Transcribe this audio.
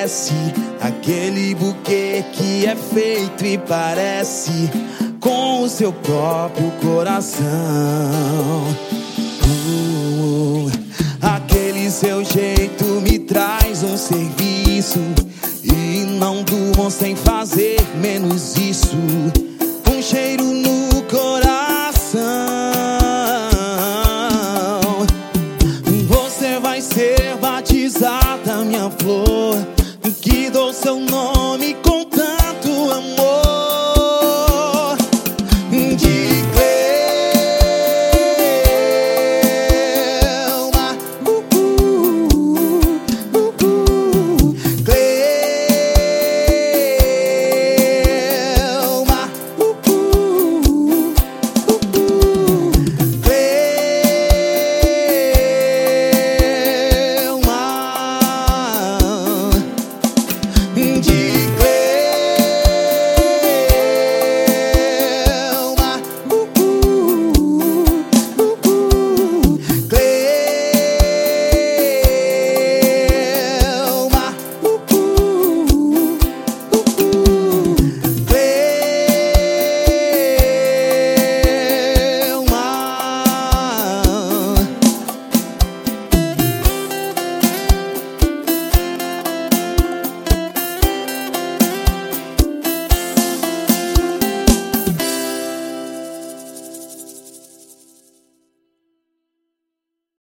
parece aquele buquê que é feito e parece com o seu próprio coração. Aquele seu jeito me traz um serviço, e não durmo sem fazer menos isso. Um cheiro no coração. Você vai ser batizada, minha flor, que dou seu nome com tanto amor.